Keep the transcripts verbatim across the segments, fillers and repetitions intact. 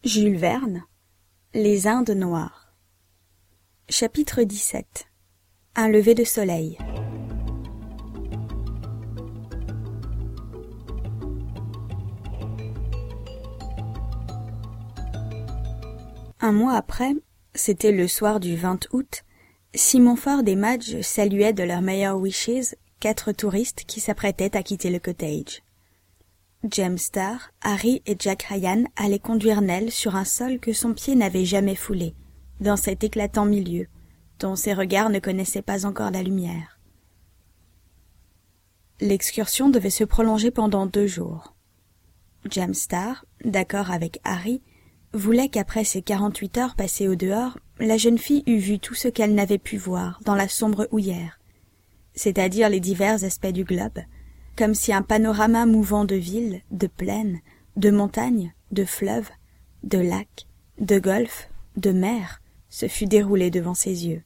Jules Verne, Les Indes noires. Chapitre dix-sept. Un lever de soleil. Un mois après, c'était le soir du vingt août, Simon Ford et Madge saluaient de leurs meilleurs wishes quatre touristes qui s'apprêtaient à quitter le cottage. James Starr, Harry et Jack Ryan allaient conduire Nell sur un sol que son pied n'avait jamais foulé, dans cet éclatant milieu, dont ses regards ne connaissaient pas encore la lumière. L'excursion devait se prolonger pendant deux jours. James Starr, d'accord avec Harry, voulait qu'après ces quarante-huit heures passées au dehors, la jeune fille eût vu tout ce qu'elle n'avait pu voir dans la sombre houillère, c'est-à-dire les divers aspects du globe, comme si un panorama mouvant de villes, de plaines, de montagnes, de fleuves, de lacs, de golfes, de mers, se fût déroulé devant ses yeux.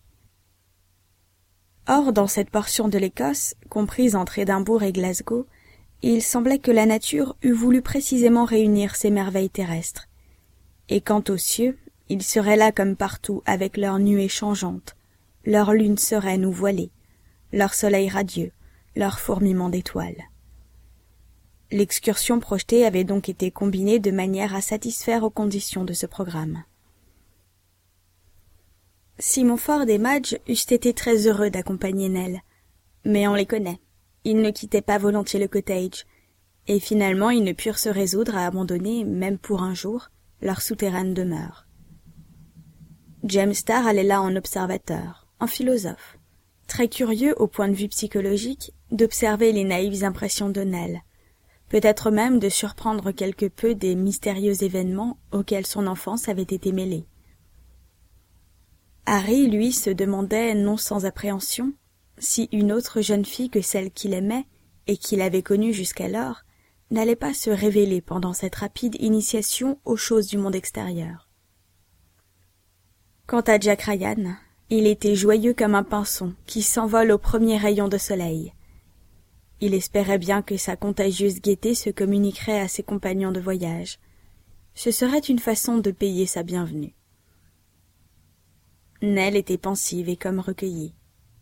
Or, dans cette portion de l'Écosse, comprise entre Édimbourg et Glasgow, il semblait que la nature eût voulu précisément réunir ces merveilles terrestres. Et quant aux cieux, ils seraient là comme partout avec leurs nuées changeantes, leur lune sereine ou voilée, leur soleil radieux, leur fourmillement d'étoiles. L'excursion projetée avait donc été combinée de manière à satisfaire aux conditions de ce programme. Simon Ford et Madge eussent été très heureux d'accompagner Nell, mais on les connaît, ils ne quittaient pas volontiers le cottage, et finalement ils ne purent se résoudre à abandonner, même pour un jour, leur souterraine demeure. James Starr allait là en observateur, en philosophe, très curieux au point de vue psychologique d'observer les naïves impressions de Nell, peut-être même de surprendre quelque peu des mystérieux événements auxquels son enfance avait été mêlée. Harry, lui, se demandait, non sans appréhension, si une autre jeune fille que celle qu'il aimait et qu'il avait connue jusqu'alors n'allait pas se révéler pendant cette rapide initiation aux choses du monde extérieur. Quant à Jack Ryan, il était joyeux comme un pinson qui s'envole au premier rayon de soleil. Il espérait bien que sa contagieuse gaieté se communiquerait à ses compagnons de voyage. Ce serait une façon de payer sa bienvenue. Nell était pensive et comme recueillie.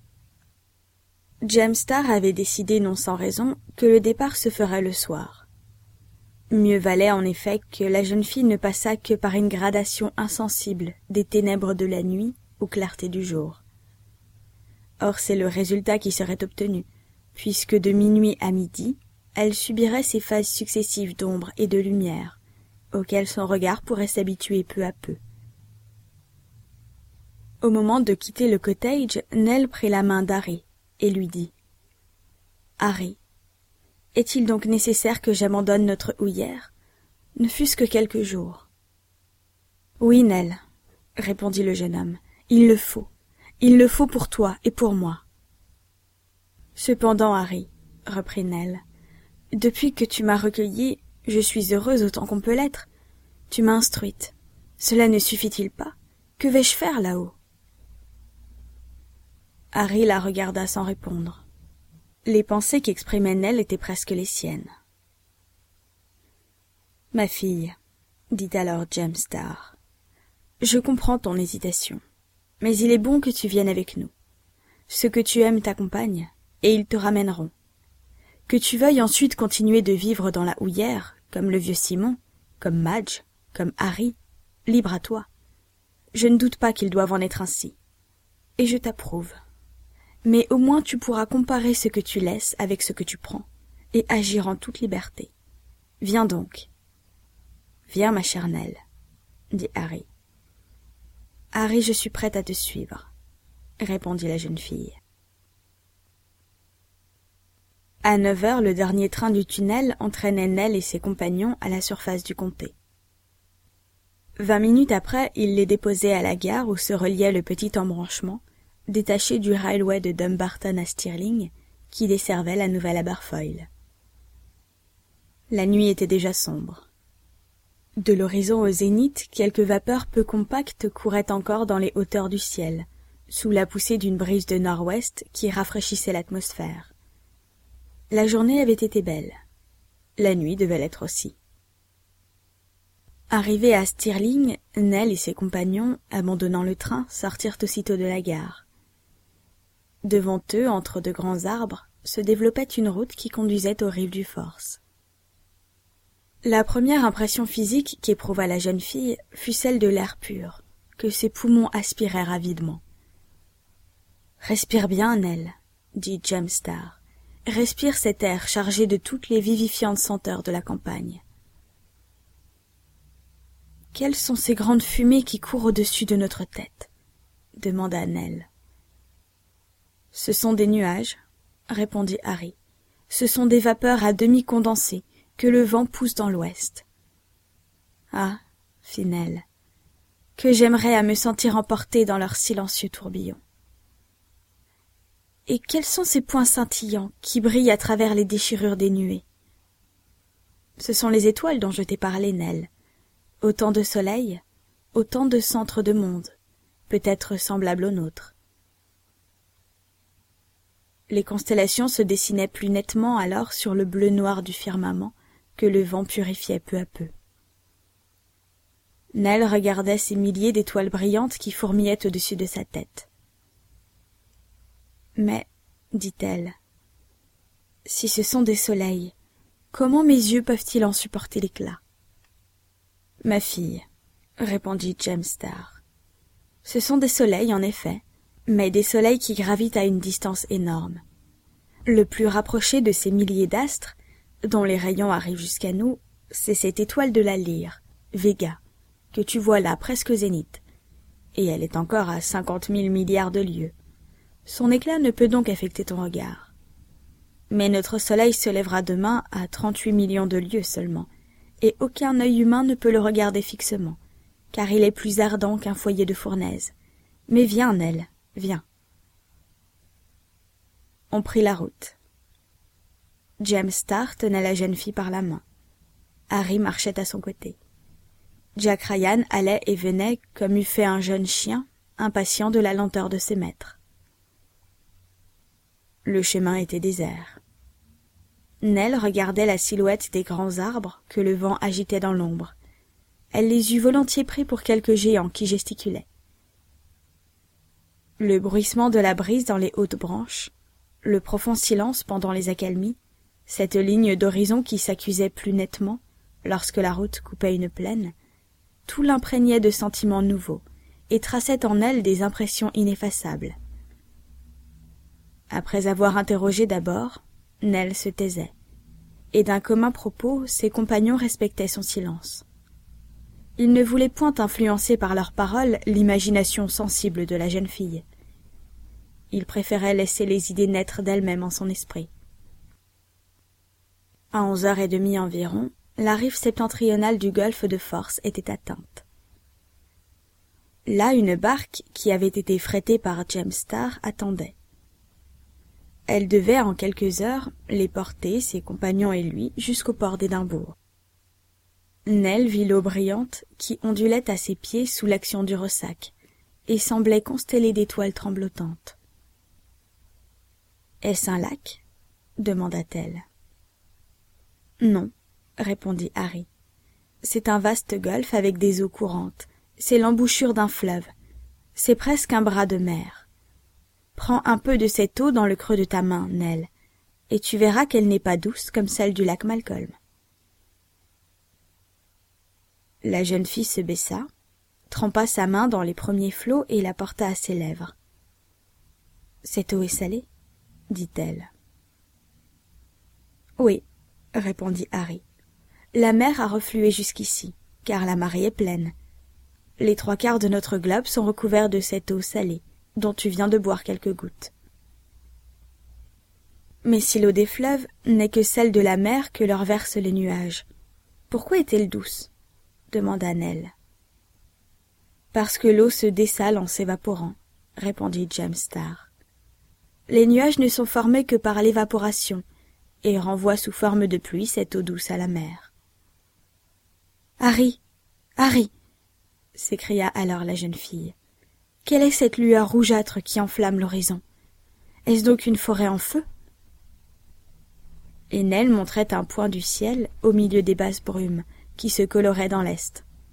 James Starr avait décidé non sans raison que le départ se ferait le soir. Mieux valait en effet que la jeune fille ne passât que par une gradation insensible des ténèbres de la nuit aux clartés du jour. Or c'est le résultat qui serait obtenu, puisque de minuit à midi, elle subirait ces phases successives d'ombre et de lumière, auxquelles son regard pourrait s'habituer peu à peu. Au moment de quitter le cottage, Nell prit la main d'Harry et lui dit « Harry, est-il donc nécessaire que j'abandonne notre houillère, ne fût-ce que quelques jours ?» « Oui, Nell, » répondit le jeune homme, « il le faut, il le faut pour toi et pour moi. » « Cependant, Harry, » reprit Nell, « depuis que tu m'as recueillie, je suis heureuse autant qu'on peut l'être. Tu m'as instruite. Cela ne suffit-il pas? Que vais-je faire là-haut ?» Harry la regarda sans répondre. Les pensées qu'exprimait Nell étaient presque les siennes. « Ma fille, » dit alors James Starr, « je comprends ton hésitation, mais il est bon que tu viennes avec nous. Ceux que tu aimes t'accompagnent, et ils te ramèneront. Que tu veuilles ensuite continuer de vivre dans la houillère, comme le vieux Simon, comme Madge, comme Harry, libre à toi. Je ne doute pas qu'ils doivent en être ainsi. Et je t'approuve. Mais au moins tu pourras comparer ce que tu laisses avec ce que tu prends, et agir en toute liberté. Viens donc. Viens, ma chère Nell, dit Harry. Harry, je suis prête à te suivre, répondit la jeune fille. À neuf heures, le dernier train du tunnel entraînait Nell et ses compagnons à la surface du comté. Vingt minutes après, il les déposait à la gare où se reliait le petit embranchement, détaché du railway de Dumbarton à Stirling, qui desservait la nouvelle Aberfoyle. La nuit était déjà sombre. De l'horizon au zénith, quelques vapeurs peu compactes couraient encore dans les hauteurs du ciel, sous la poussée d'une brise de nord-ouest qui rafraîchissait l'atmosphère. La journée avait été belle. La nuit devait l'être aussi. Arrivés à Stirling, Nell et ses compagnons, abandonnant le train, sortirent aussitôt de la gare. Devant eux, entre de grands arbres, se développait une route qui conduisait aux rives du Forth. La première impression physique qu'éprouva la jeune fille fut celle de l'air pur, que ses poumons aspirèrent avidement. « Respire bien, Nell, » dit James Starr. « Respire cet air chargé de toutes les vivifiantes senteurs de la campagne. » « Quelles sont ces grandes fumées qui courent au-dessus de notre tête ?» demanda Nell. « Ce sont des nuages, » répondit Harry. « Ce sont des vapeurs à demi condensées que le vent pousse dans l'ouest. »« Ah, » fit Nell, « que j'aimerais à me sentir emportée dans leur silencieux tourbillon. »« Et quels sont ces points scintillants qui brillent à travers les déchirures des nuées ?»« Ce sont les étoiles dont je t'ai parlé, Nell. Autant de soleil, autant de centres de monde, peut-être semblables aux nôtres. » Les constellations se dessinaient plus nettement alors sur le bleu noir du firmament que le vent purifiait peu à peu. Nell regardait ces milliers d'étoiles brillantes qui fourmillaient au-dessus de sa tête. « Mais, dit-elle, si ce sont des soleils, comment mes yeux peuvent-ils en supporter l'éclat ? » « Ma fille, » répondit James Starr, « ce sont des soleils, en effet, mais des soleils qui gravitent à une distance énorme. Le plus rapproché de ces milliers d'astres, dont les rayons arrivent jusqu'à nous, c'est cette étoile de la Lyre, Vega, que tu vois là presque au zénith, et elle est encore à cinquante mille milliards de lieues. Son éclat ne peut donc affecter ton regard. Mais notre soleil se lèvera demain à trente-huit millions de lieues seulement, et aucun œil humain ne peut le regarder fixement, car il est plus ardent qu'un foyer de fournaise. Mais viens, Nell, viens. » On prit la route. James Starr tenait la jeune fille par la main. Harry marchait à son côté. Jack Ryan allait et venait comme eût fait un jeune chien, impatient de la lenteur de ses maîtres. Le chemin était désert. Nell regardait la silhouette des grands arbres que le vent agitait dans l'ombre. Elle les eût volontiers pris pour quelques géants qui gesticulaient. Le bruissement de la brise dans les hautes branches, le profond silence pendant les accalmies, cette ligne d'horizon qui s'accusait plus nettement lorsque la route coupait une plaine, tout l'imprégnait de sentiments nouveaux et traçait en elle des impressions ineffaçables. Après avoir interrogé d'abord, Nell se taisait, et d'un commun propos ses compagnons respectaient son silence. Ils ne voulaient point influencer par leurs paroles l'imagination sensible de la jeune fille. Ils préféraient laisser les idées naître d'elles-mêmes en son esprit. À onze heures et demie environ, la rive septentrionale du golfe de Forth était atteinte. Là, une barque, qui avait été frettée par James Starr, attendait. Elle devait, en quelques heures, les porter, ses compagnons et lui, jusqu'au port d'Édimbourg. Nell vit l'eau brillante qui ondulait à ses pieds sous l'action du ressac, et semblait constellée d'étoiles tremblotantes. « Est-ce un lac ?» demanda-t-elle. « Non, » répondit Harry. « C'est un vaste golfe avec des eaux courantes. C'est l'embouchure d'un fleuve. C'est presque un bras de mer. Prends un peu de cette eau dans le creux de ta main, Nell, et tu verras qu'elle n'est pas douce comme celle du lac Malcolm. » La jeune fille se baissa, trempa sa main dans les premiers flots et la porta à ses lèvres. « Cette eau est salée ?» dit-elle. « Oui, » répondit Harry. « La mer a reflué jusqu'ici, car la marée est pleine. Les trois quarts de notre globe sont recouverts de cette eau salée, dont tu viens de boire quelques gouttes. Mais si l'eau des fleuves n'est que celle de la mer que leur versent les nuages, pourquoi est-elle douce ? demanda Nell. Parce que l'eau se dessale en s'évaporant, répondit James Starr. Les nuages ne sont formés que par l'évaporation, et renvoient sous forme de pluie cette eau douce à la mer. Harry, Harry, s'écria alors la jeune fille. Quelle est cette lueur rougeâtre qui enflamme l'horizon? Est-ce donc une forêt en feu? Et Nell montrait un point du ciel au milieu des basses brumes qui se coloraient dans l'est.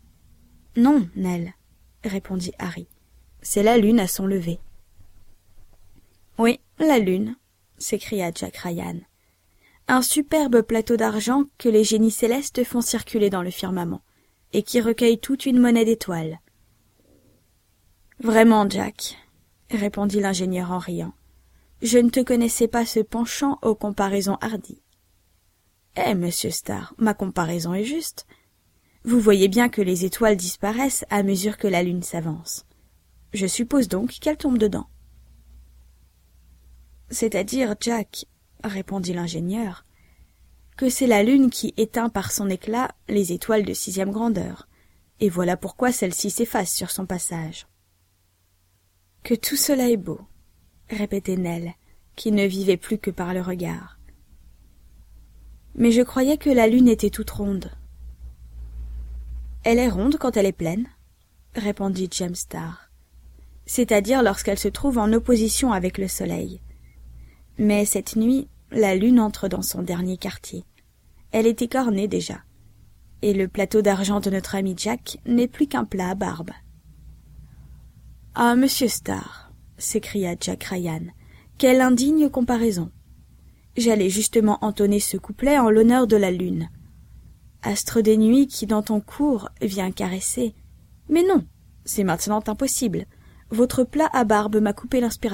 Non, Nell, répondit Harry. C'est la lune à son lever. Oui, la lune, s'écria Jack Ryan. Un superbe plateau d'argent que les génies célestes font circuler dans le firmament, et qui recueille toute une monnaie d'étoiles. Vraiment, Jack, répondit l'ingénieur en riant, je ne te connaissais pas ce penchant aux comparaisons hardies. Eh, monsieur Starr, ma comparaison est juste. Vous voyez bien que les étoiles disparaissent à mesure que la lune s'avance. Je suppose donc qu'elle tombe dedans. C'est-à-dire, Jack, répondit l'ingénieur, que c'est la lune qui éteint par son éclat les étoiles de sixième grandeur, et voilà pourquoi celle-ci s'efface sur son passage. Que tout cela est beau, répétait Nell, qui ne vivait plus que par le regard. Mais je croyais que la lune était toute ronde. Elle est ronde quand elle est pleine, répondit James Starr, c'est-à-dire lorsqu'elle se trouve en opposition avec le soleil. Mais cette nuit, la lune entre dans son dernier quartier. Elle est écornée déjà, et le plateau d'argent de notre ami Jack n'est plus qu'un plat à barbe. « Ah, monsieur Starr, s'écria Jack Ryan, quelle indigne comparaison! J'allais justement entonner ce couplet en l'honneur de la lune. Astre des nuits qui dans ton cours vient caresser. Mais non, c'est maintenant impossible. Votre plat à barbe m'a coupé l'inspiration. »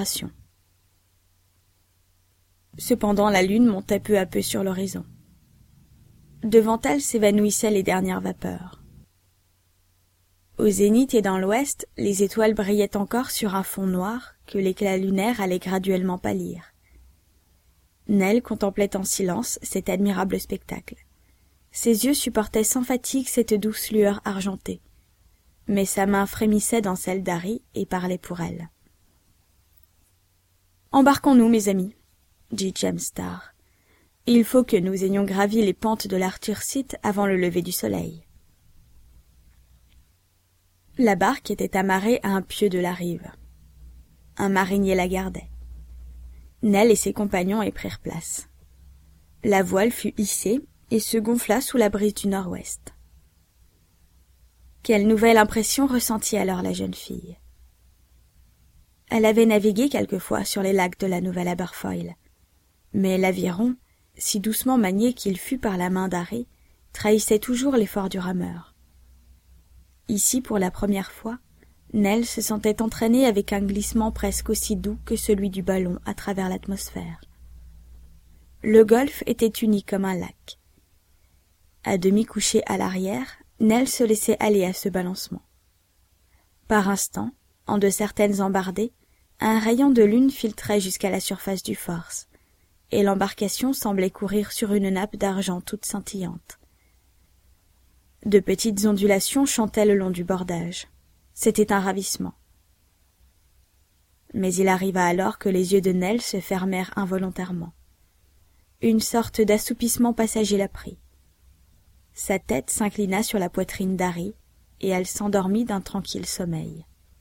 Cependant la lune montait peu à peu sur l'horizon. Devant elle s'évanouissaient les dernières vapeurs. Au zénith et dans l'ouest, les étoiles brillaient encore sur un fond noir que l'éclat lunaire allait graduellement pâlir. Nell contemplait en silence cet admirable spectacle. Ses yeux supportaient sans fatigue cette douce lueur argentée, mais sa main frémissait dans celle d'Harry et parlait pour elle. « Embarquons-nous, mes amis, » dit James Starr. « Il faut que nous ayons gravi les pentes de l'Arthur Seat avant le lever du soleil. » La barque était amarrée à un pieu de la rive. Un marinier la gardait. Nell et ses compagnons y prirent place. La voile fut hissée et se gonfla sous la brise du nord-ouest. Quelle nouvelle impression ressentit alors la jeune fille. Elle avait navigué quelquefois sur les lacs de la Nouvelle Aberfoyle, mais l'aviron, si doucement manié qu'il fût par la main d'Harry, trahissait toujours l'effort du rameur. Ici, pour la première fois, Nell se sentait entraînée avec un glissement presque aussi doux que celui du ballon à travers l'atmosphère. Le golfe était uni comme un lac. À demi couchée à l'arrière, Nell se laissait aller à ce balancement. Par instants, en de certaines embardées, un rayon de lune filtrait jusqu'à la surface du Forth, et l'embarcation semblait courir sur une nappe d'argent toute scintillante. De petites ondulations chantaient le long du bordage. C'était un ravissement. Mais il arriva alors que les yeux de Nell se fermèrent involontairement. Une sorte d'assoupissement passager la prit. Sa tête s'inclina sur la poitrine d'Harry, et elle s'endormit d'un tranquille sommeil.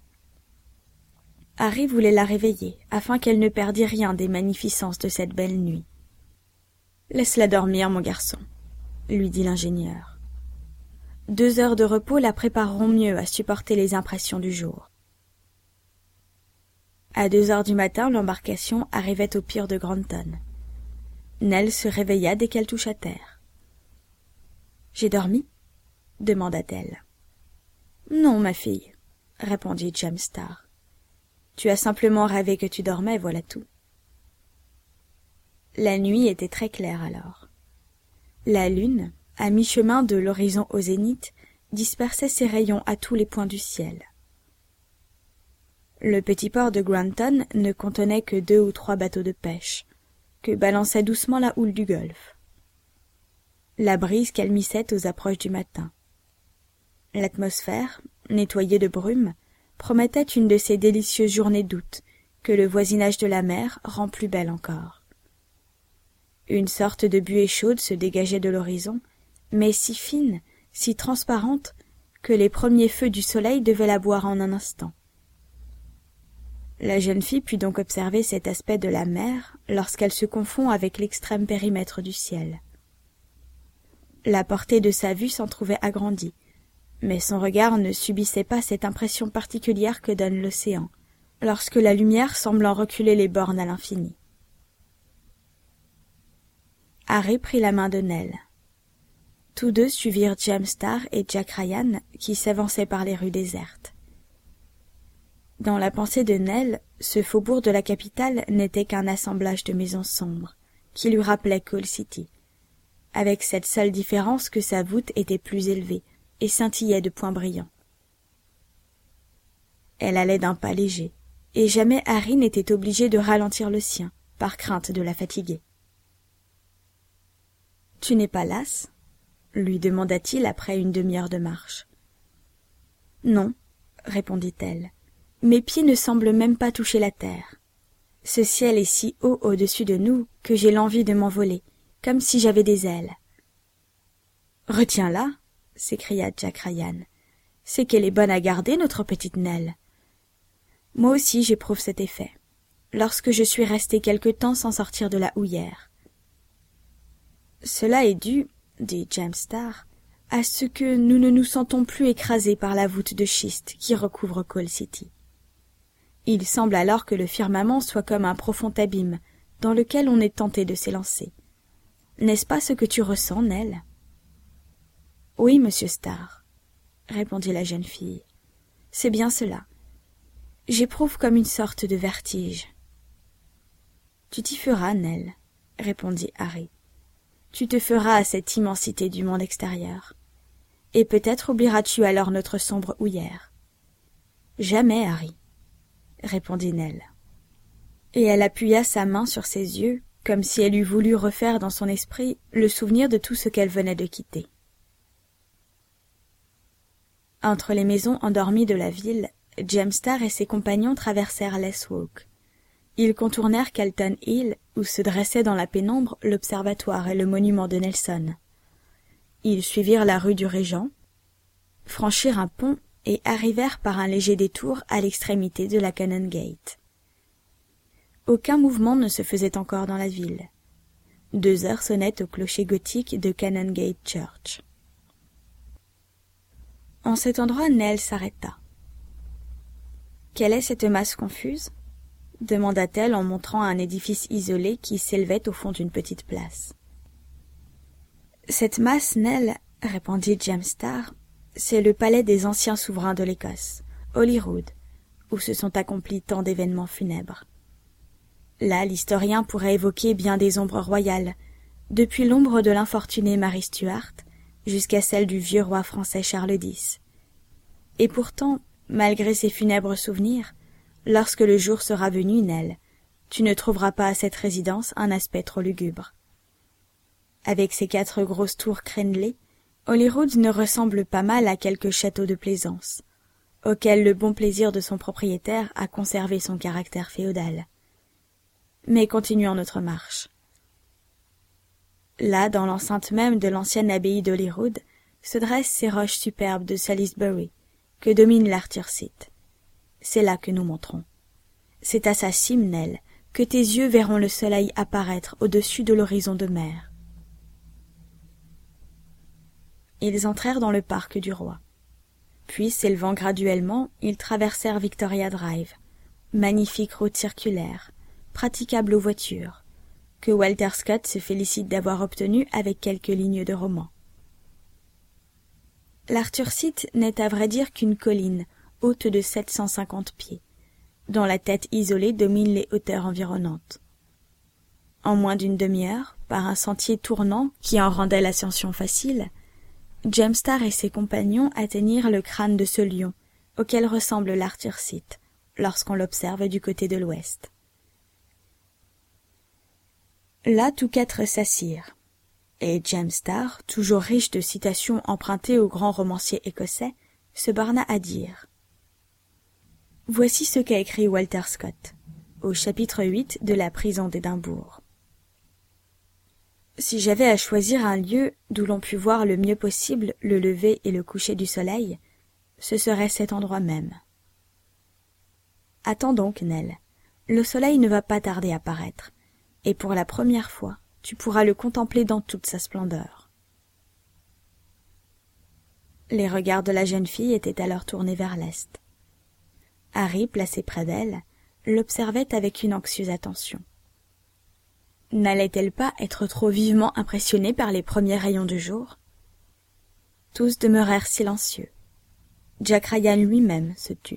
Harry voulait la réveiller, afin qu'elle ne perdît rien des magnificences de cette belle nuit. « Laisse-la dormir, mon garçon, » lui dit l'ingénieur. Deux heures de repos la prépareront mieux à supporter les impressions du jour. À deux heures du matin, l'embarcation arrivait au pier de Granton. Nell se réveilla dès qu'elle toucha terre. « J'ai dormi ?» demanda-t-elle. « Non, ma fille, » répondit James Starr. « Tu as simplement rêvé que tu dormais, voilà tout. » La nuit était très claire alors. La lune, à mi-chemin de l'horizon au zénith, dispersait ses rayons à tous les points du ciel. Le petit port de Granton ne contenait que deux ou trois bateaux de pêche, que balançait doucement la houle du golfe. La brise calmissait aux approches du matin. L'atmosphère, nettoyée de brume, promettait une de ces délicieuses journées d'août que le voisinage de la mer rend plus belle encore. Une sorte de buée chaude se dégageait de l'horizon, mais si fine, si transparente, que les premiers feux du soleil devaient la boire en un instant. La jeune fille put donc observer cet aspect de la mer lorsqu'elle se confond avec l'extrême périmètre du ciel. La portée de sa vue s'en trouvait agrandie, mais son regard ne subissait pas cette impression particulière que donne l'océan, lorsque la lumière semble en reculer les bornes à l'infini. Harry prit la main de Nell. Tous deux suivirent James Starr et Jack Ryan, qui s'avançaient par les rues désertes. Dans la pensée de Nell, ce faubourg de la capitale n'était qu'un assemblage de maisons sombres, qui lui rappelait Coal City, avec cette seule différence que sa voûte était plus élevée et scintillait de points brillants. Elle allait d'un pas léger, et jamais Harry n'était obligé de ralentir le sien, par crainte de la fatiguer. « Tu n'es pas lasse ?» lui demanda-t-il après une demi-heure de marche. « Non, » répondit-elle, « mes pieds ne semblent même pas toucher la terre. Ce ciel est si haut au-dessus de nous que j'ai l'envie de m'envoler, comme si j'avais des ailes. »« Retiens-la !» s'écria Jack Ryan. « C'est qu'elle est bonne à garder, notre petite Nell. Moi aussi j'éprouve cet effet, lorsque je suis resté quelque temps sans sortir de la houillère. »« Cela est dû, » dit James Starr, « à ce que nous ne nous sentons plus écrasés par la voûte de schiste qui recouvre Coal City. Il semble alors que le firmament soit comme un profond abîme dans lequel on est tenté de s'élancer. N'est-ce pas ce que tu ressens, Nell ? » « Oui, monsieur Starr, » répondit la jeune fille. « C'est bien cela. J'éprouve comme une sorte de vertige. »« Tu t'y feras, Nell, » répondit Harry. « Tu te feras à cette immensité du monde extérieur. Et peut-être oublieras-tu alors notre sombre houillère. »« Jamais, Harry, » répondit Nell. Et elle appuya sa main sur ses yeux, comme si elle eût voulu refaire dans son esprit le souvenir de tout ce qu'elle venait de quitter. Entre les maisons endormies de la ville, James Starr et ses compagnons traversèrent Less Walk. Ils contournèrent Calton Hill, où se dressaient dans la pénombre l'observatoire et le monument de Nelson. Ils suivirent la rue du Régent, franchirent un pont et arrivèrent par un léger détour à l'extrémité de la Canongate. Aucun mouvement ne se faisait encore dans la ville. Deux heures sonnaient au clocher gothique de Canongate Church. En cet endroit, Nell s'arrêta. « Quelle est cette masse confuse ?» demanda-t-elle en montrant un édifice isolé qui s'élevait au fond d'une petite place. « Cette masse, Nell, » répondit James Starr, « c'est le palais des anciens souverains de l'Écosse, Holyrood, où se sont accomplis tant d'événements funèbres. Là, l'historien pourrait évoquer bien des ombres royales, depuis l'ombre de l'infortunée Marie Stuart jusqu'à celle du vieux roi français Charles X. Et pourtant, malgré ces funèbres souvenirs, lorsque le jour sera venu, Nell, tu ne trouveras pas à cette résidence un aspect trop lugubre. Avec ses quatre grosses tours crénelées, Holyrood ne ressemble pas mal à quelque château de plaisance, auquel le bon plaisir de son propriétaire a conservé son caractère féodal. Mais continuons notre marche. Là, dans l'enceinte même de l'ancienne abbaye d'Holyrood, se dressent ces roches superbes de Salisbury, que domine l'Arthur Seat. C'est là que nous monterons. C'est à sa cime, Nell, que tes yeux verront le soleil apparaître au-dessus de l'horizon de mer. Ils entrèrent dans le parc du roi. Puis, s'élevant graduellement, ils traversèrent Victoria Drive, magnifique route circulaire, praticable aux voitures, que Walter Scott se félicite d'avoir obtenue avec quelques lignes de roman. L'Arthur Seat n'est à vrai dire qu'une colline, haute de sept cent cinquante pieds, dont la tête isolée domine les hauteurs environnantes. En moins d'une demi-heure, par un sentier tournant qui en rendait l'ascension facile, James Starr et ses compagnons atteignirent le crâne de ce lion, auquel ressemble l'Arthur Seat, lorsqu'on l'observe du côté de l'ouest. Là, tous quatre s'assirent, et James Starr, toujours riche de citations empruntées au grand romancier écossais, se borna à dire « Voici ce qu'a écrit Walter Scott, au chapitre huit de la prison d'Édimbourg. Si j'avais à choisir un lieu d'où l'on pût voir le mieux possible le lever et le coucher du soleil, ce serait cet endroit même. Attends donc, Nell, le soleil ne va pas tarder à paraître, et pour la première fois, tu pourras le contempler dans toute sa splendeur. » Les regards de la jeune fille étaient alors tournés vers l'est. Harry, placé près d'elle, l'observait avec une anxieuse attention. N'allait-elle pas être trop vivement impressionnée par les premiers rayons du jour? Tous demeurèrent silencieux. Jack Ryan lui-même se tut.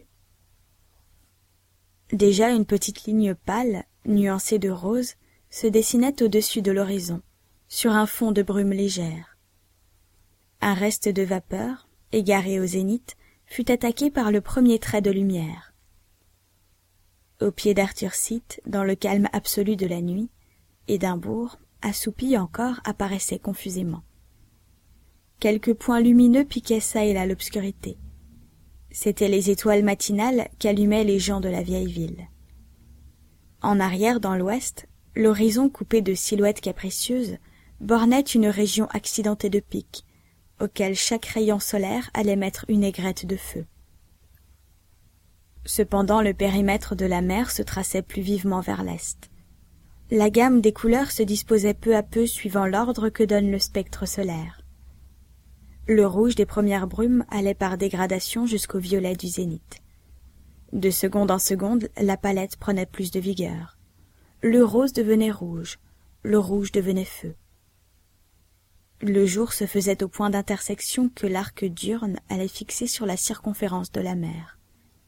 Déjà une petite ligne pâle, nuancée de rose, se dessinait au-dessus de l'horizon, sur un fond de brume légère. Un reste de vapeur, égaré au zénith, fut attaqué par le premier trait de lumière. Au pied d'Arthur Seat, dans le calme absolu de la nuit, Édimbourg, assoupi encore, apparaissait confusément. Quelques points lumineux piquaient çà et là l'obscurité. C'étaient les étoiles matinales qu'allumaient les gens de la vieille ville. En arrière, dans l'ouest, l'horizon coupé de silhouettes capricieuses bornait une région accidentée de pics, auxquelles chaque rayon solaire allait mettre une aigrette de feu. Cependant, le périmètre de la mer se traçait plus vivement vers l'est. La gamme des couleurs se disposait peu à peu suivant l'ordre que donne le spectre solaire. Le rouge des premières brumes allait par dégradation jusqu'au violet du zénith. De seconde en seconde, la palette prenait plus de vigueur. Le rose devenait rouge, le rouge devenait feu. Le jour se faisait au point d'intersection que l'arc diurne allait fixer sur la circonférence de la mer.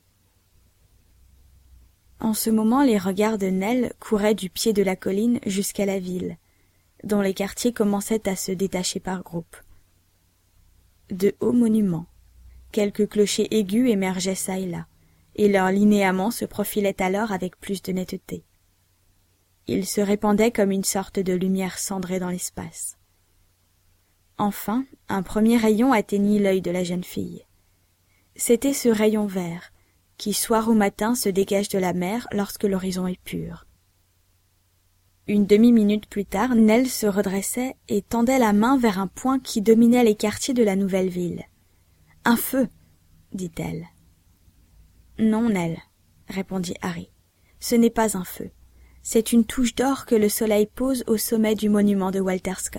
En ce moment, les regards de Nell couraient du pied de la colline jusqu'à la ville, dont les quartiers commençaient à se détacher par groupes. De hauts monuments, quelques clochers aigus émergeaient çà et là, et leurs linéaments se profilaient alors avec plus de netteté. Ils se répandaient comme une sorte de lumière cendrée dans l'espace. Enfin, un premier rayon atteignit l'œil de la jeune fille. C'était ce rayon vert, qui soir ou matin se dégage de la mer lorsque l'horizon est pur. Une demi-minute plus tard, Nell se redressait et tendait la main vers un point qui dominait les quartiers de la nouvelle ville. « Un feu !» dit-elle. « Non, Nell, » répondit Harry. « Ce n'est pas un feu. C'est une touche d'or que le soleil pose au sommet du monument de Walter Scott. »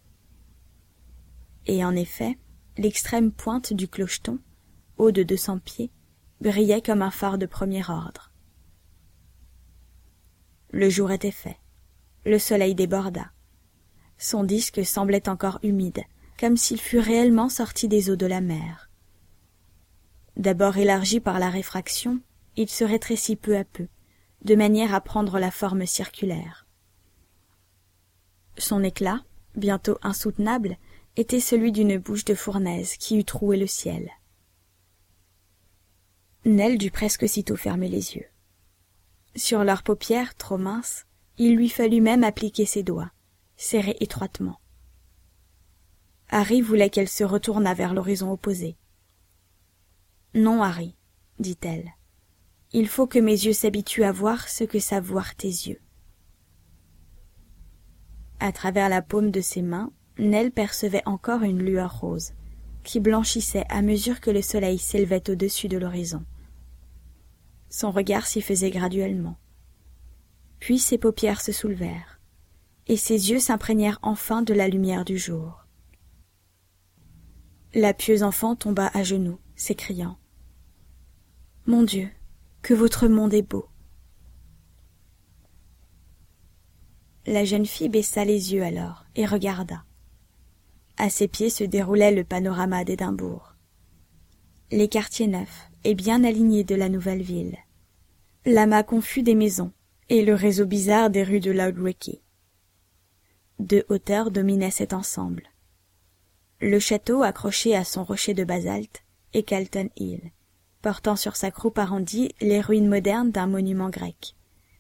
Et en effet, l'extrême pointe du clocheton, haut de deux cents pieds, brillait comme un phare de premier ordre. Le jour était fait. Le soleil déborda. Son disque semblait encore humide, comme s'il fût réellement sorti des eaux de la mer. D'abord élargi par la réfraction, il se rétrécit peu à peu, de manière à prendre la forme circulaire. Son éclat, bientôt insoutenable, était celui d'une bouche de fournaise qui eût troué le ciel. Nell dut presque aussitôt fermer les yeux. Sur leurs paupières trop minces, il lui fallut même appliquer ses doigts, serrés étroitement. Harry voulait qu'elle se retournât vers l'horizon opposé. « Non, Harry, » dit-elle, « il faut que mes yeux s'habituent à voir ce que savent voir tes yeux. » À travers la paume de ses mains, Nell percevait encore une lueur rose, qui blanchissait à mesure que le soleil s'élevait au-dessus de l'horizon. Son regard s'y faisait graduellement. Puis ses paupières se soulevèrent, et ses yeux s'imprégnèrent enfin de la lumière du jour. La pieuse enfant tomba à genoux, s'écriant « Mon Dieu, que votre monde est beau !» La jeune fille baissa les yeux alors et regarda. À ses pieds se déroulait le panorama d'Édimbourg. Les quartiers neufs et bien alignés de la nouvelle ville, l'amas confus des maisons et le réseau bizarre des rues de Loudwickie. Deux hauteurs dominaient cet ensemble. Le château accroché à son rocher de basalte et Calton Hill, portant sur sa croupe arrondie les ruines modernes d'un monument grec.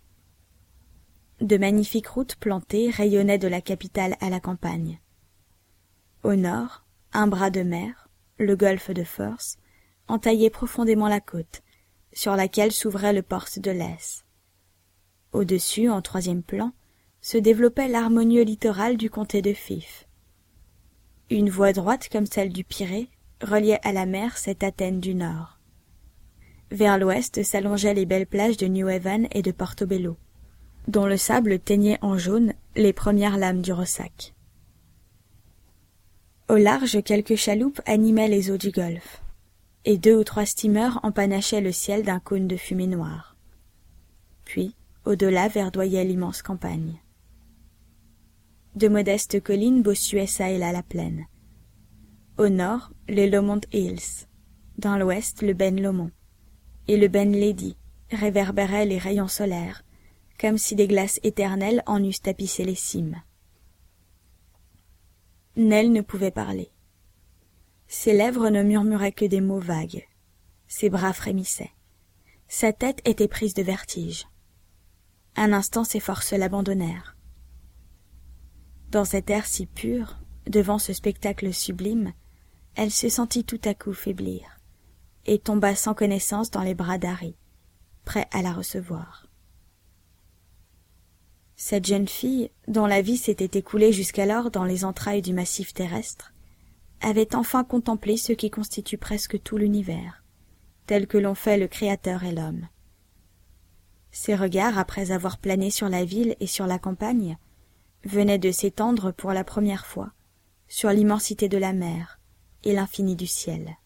De magnifiques routes plantées rayonnaient de la capitale à la campagne. Au nord, un bras de mer, le golfe de Forth, entaillait profondément la côte, sur laquelle s'ouvrait le port de Less. Au-dessus, en troisième plan, se développait l'harmonieux littoral du comté de Fife. Une voie droite comme celle du Pirée reliait à la mer cette Athènes du nord. Vers l'ouest s'allongeaient les belles plages de New Haven et de Portobello, dont le sable teignait en jaune les premières lames du ressac. Au large, quelques chaloupes animaient les eaux du golfe, et deux ou trois steamers empanachaient le ciel d'un cône de fumée noire. Puis, au-delà verdoyait l'immense campagne. De modestes collines bossuaient çà et là la plaine. Au nord, les Lomond Hills, dans l'ouest le Ben Lomond, et le Ben Lady réverbéraient les rayons solaires, comme si des glaces éternelles en eussent tapissé les cimes. Nell ne pouvait parler. Ses lèvres ne murmuraient que des mots vagues. Ses bras frémissaient. Sa tête était prise de vertige. Un instant ses forces l'abandonnèrent. Dans cet air si pur, devant ce spectacle sublime, elle se sentit tout à coup faiblir, et tomba sans connaissance dans les bras d'Harry, prêt à la recevoir. Cette jeune fille, dont la vie s'était écoulée jusqu'alors dans les entrailles du massif terrestre, avait enfin contemplé ce qui constitue presque tout l'univers, tel que l'ont fait le Créateur et l'homme. Ses regards, après avoir plané sur la ville et sur la campagne, venaient de s'étendre pour la première fois sur l'immensité de la mer et l'infini du ciel.